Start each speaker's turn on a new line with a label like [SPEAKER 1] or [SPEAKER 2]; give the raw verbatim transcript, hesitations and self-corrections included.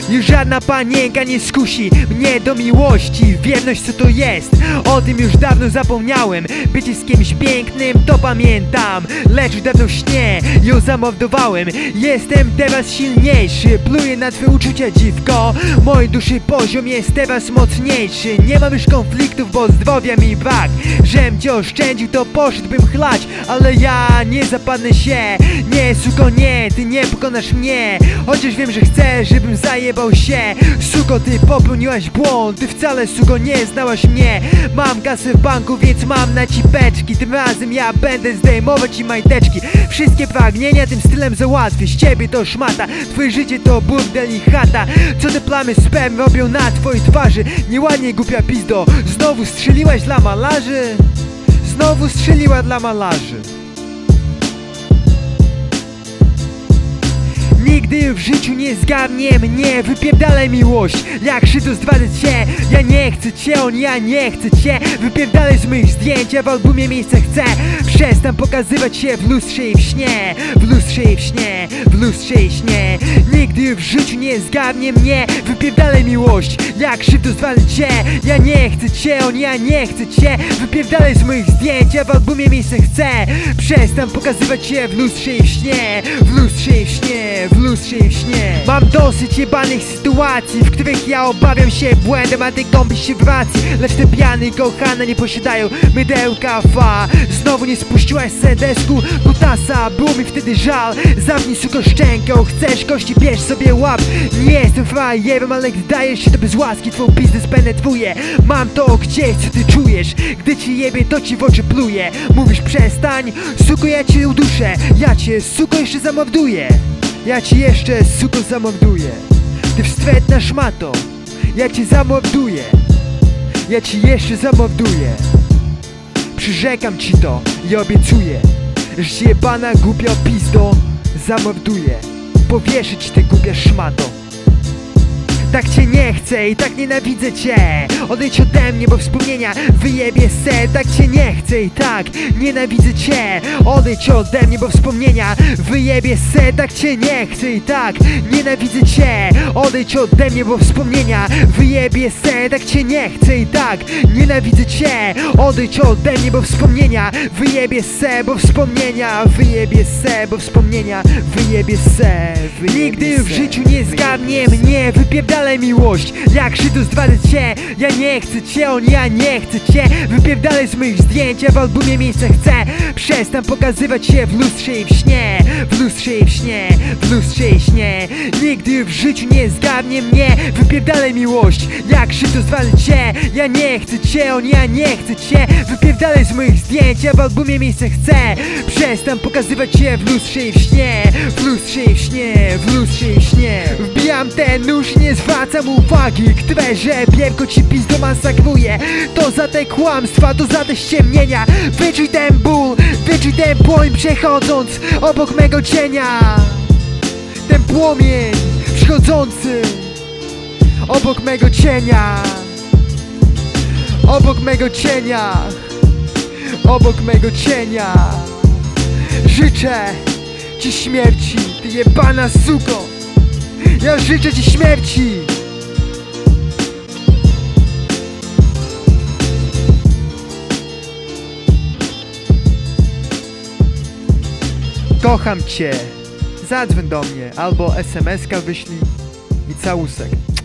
[SPEAKER 1] Już żadna panienka nie skusi mnie do miłości. Wierność co to jest? O tym już dawno zapomniałem. Bycie z kimś pięknym to pamiętam, lecz już dawno w śnie ją zamordowałem. Jestem teraz silniejszy, pluję na twoje uczucia, dziwko. Mój duszy poziom jest teraz mocniejszy. Nie mam już konfliktów, bo zdrowia mi brak. Żem cię oszczędził, to poszedłbym chlać, ale ja nie zapadnę się. Nie, suko, nie, ty nie pokonasz mnie. Chociaż wiem, że chcesz, żebym zajebał się. Suko, ty popełniłaś błąd. Ty wcale, suko, nie znałaś mnie. Mam kasę w banku, więc mam na ci beczki. Tym razem ja będę zdejmować ci majteczki. Wszystkie pragnienia tym stylem załatwię. Z ciebie to szmata, twoje życie to burdel i chata. Co te plamy sperm robią na twojej twarzy? Nieładnie, głupia pizdo. Znowu strzeliłaś dla malarzy? Znowu strzeliła dla malarzy. Nigdy w życiu nie zgarnie mnie, wypierdalaj miłość. Jak szyto zdradzę cię, ja nie chcę cię, on ja nie chcę cię. Wypierdalaj z moich zdjęć, ja w albumie miejsce chcę. Przestań pokazywać się w lustrze i w śnie, w lustrze i w śnie, w lustrze i śnie. Nigdy w życiu nie zgarnie mnie, wypierdalaj miłość. Jak szyto zdradzę cię, ja nie chcę cię, on ja nie chcę cię. Wypierdalaj z moich zdjęć, ja w albumie miejsce chcę. Przestań pokazywać się w lustrze i w śnie, w lustrze i w śnie, w lustrze i w śnie. Mam dosyć jebanych sytuacji, w których ja obawiam się błędem, a ty kąpisz się w racji. Lecz te piany kochane nie posiadają mydełka fa. Znowu nie spuściłaś z desku kutasa, było mi wtedy żal. Zamknij suko szczękę, chcesz kości, bierz sobie łap. Nie jestem frajerem, ale gdy dajesz się to bez łaski, twój biznes penetruje. Mam to gdzieś, co ty czujesz. Gdy ci jebie, to ci w oczy pluje. Mówisz przestań, suko, ja cię uduszę. Ja cię, suko, jeszcze zamorduję. Ja ci jeszcze, suko, zamorduję. Ty wstrętna szmato, ja cię zamorduję. Ja ci jeszcze zamorduję. Przyrzekam ci to i obiecuję, że cię jebana głupia pizdo zamorduję. Powieszę ci, ty głupia szmato. Tak cię nie chcę i tak nienawidzę cię. Odejdź ode mnie, bo wspomnienia wyjebie se. Tak cię nie chcę i tak nienawidzę cię. Odejdź ode mnie, bo wspomnienia wyjebie se. Tak cię nie chcę i tak nienawidzę cię. Odejdź ode mnie, bo wspomnienia wyjebie se. Tak cię nie chcę i tak nienawidzę cię. Odejdź ode mnie, bo wspomnienia wyjebie se. Bo wspomnienia wyjebie se. Bo wspomnienia wyjebie se. Nigdy w życiu nie zgarnie mnie, wypierdalaj miłość. Jak szyto zdradzę cię, ja nie chcę cię, on ja nie chcę cię. Wypierdalaj z moich zdjęć, ja w albumie miejsce chcę. Przestań pokazywać się w lustrze i w śnie, w lustrze i w śnie, w lustrze i śnie. Nigdy w życiu nie zgarnie mnie, wypierdalaj miłość. Jak szyto zdradzę cię, ja nie chcę cię, on ja nie chcę cię. Wypierdalaj z moich zdjęć, ja w albumie miejsce chcę. Przestań pokazywać się w lustrze i w śnie, w lustrze i w śnie, w lustrze i w śnie. Wbijam ten nóż i nie zwracam uwagi, które żebierko ci pizdo masakruje. To za te kłamstwa, to za te ściemnienia. Wyczuj ten ból, wyczuj ten płomień przechodząc obok mego cienia. Ten płomień przychodzący obok mego cienia. Obok mego cienia. Obok mego cienia. Życzę ci śmierci, ty jebana suko. Ja życzę ci śmierci. Kocham cię. Zadzwoń do mnie albo es em eska wyślij i całusek.